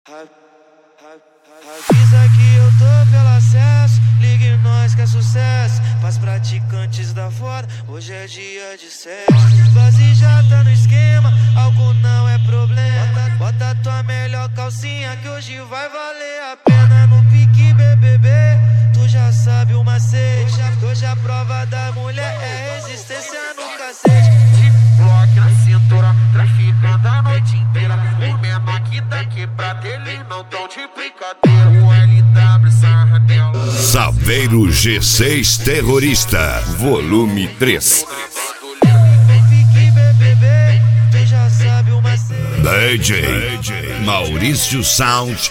Avisa que eu tô pelo acesso, ligue nós que é sucesso. Pras praticantes da foda, hoje é dia de sexo. Base já tá no esquema, álcool não é problema. Bota tua melhor calcinha que hoje vai valer a pena. No pique BBB, tu já sabe o macete. Hoje a prova da mulher é resistência no cacete. Bloque na cintura, traficando a noite inteira. O menor aqui da quebrada, eles não tão de brincadeira. O LW sarra dela. Saveiro G6 Terrorista, volume 3. DJ Maurício Sound.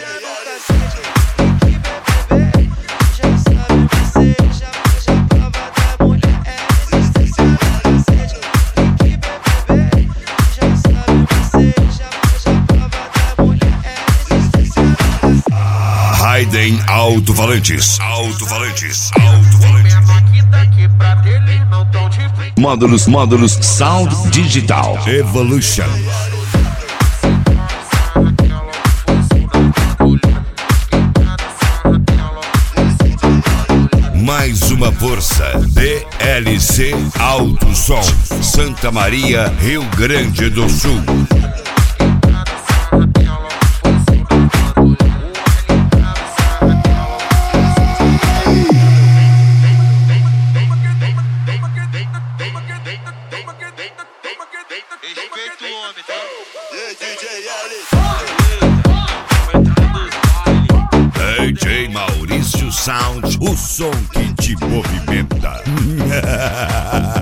Raiden Alto-Falantes. Módulos Sound Digital Evolution. Mais uma força. DLC Alto Som, Santa Maria, Rio Grande do Sul. Respeita o homem, tá? DJ Maurício Sound, o som que te movimenta.